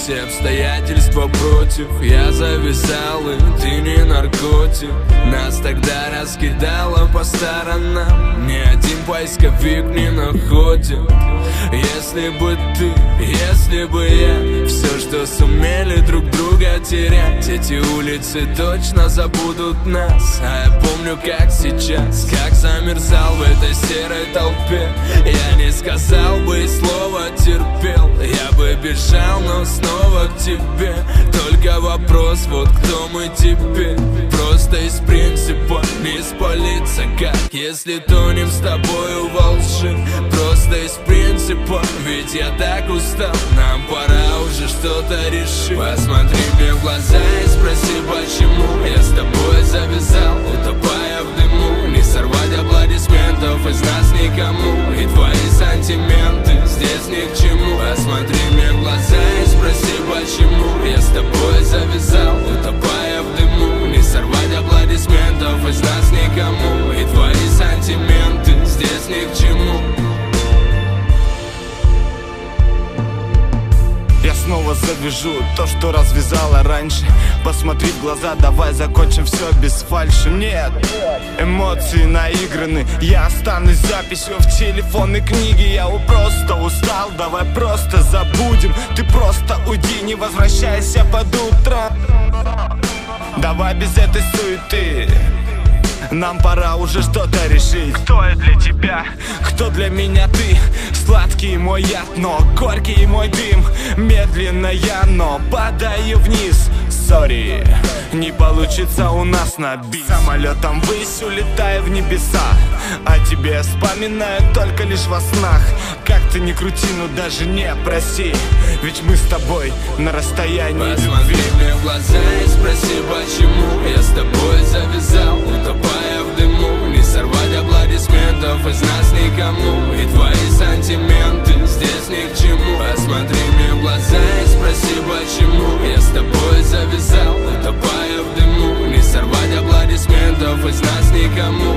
все обстоятельства против. Я зависал, и ты не наркотик. Нас тогда раскидало по сторонам, ни один поисковик не находит. Если бы ты, если бы я, все, что сумели друг друга терять, эти улицы точно забудут нас. А я помню, как сейчас, как замерзал в этой серой толпе. Я не сказал бы и слова терпел, я бы бежал, но снова к тебе. Только вопрос, вот кто мы теперь. Просто из принципа не спалиться, как если тонем с тобою во лжи. Просто из принципа, ведь я так устал, нам пора уже что-то решить. Посмотри мне в глаза и спроси, почему я с тобой завязал, утопая в дыму. Не сорвать аплодисментов из нас никому, и твои сантименты здесь ни к чему. Посмотри мне в глаза и спроси, почему я с тобой завязал, утопая в дыму. Не сорвать аплодисментов из нас никому, и твои сантименты здесь ни к чему. Я снова завяжу то, что развязала раньше. Посмотри в глаза, давай закончим все без фальши. Нет, эмоции наиграны. Я останусь записью в телефонной книге. Я просто устал, давай просто забудем. Ты просто уйди, не возвращайся под утро. Давай без этой суеты, нам пора уже что-то решить. Кто я для тебя, кто для меня ты? Сладкий мой яд, но горький мой дым. Медленно я, но падаю вниз. Сори, не получится у нас на бис. Самолетом ввысь, улетая в небеса, о тебе вспоминаю только лишь во снах. Как ты ни крути, ну даже не проси, ведь мы с тобой на расстоянии любви. Посмотри мне в глаза и спроси, почему я с тобой завязал, утопая в дыму. Не сорвать аплодисментов из нас никому, и твои сантименты здесь ни к чему. Посмотри мне в глаза и спроси, почему я с тобой завязал, утопая в дыму. Не сорвать аплодисментов из нас никому,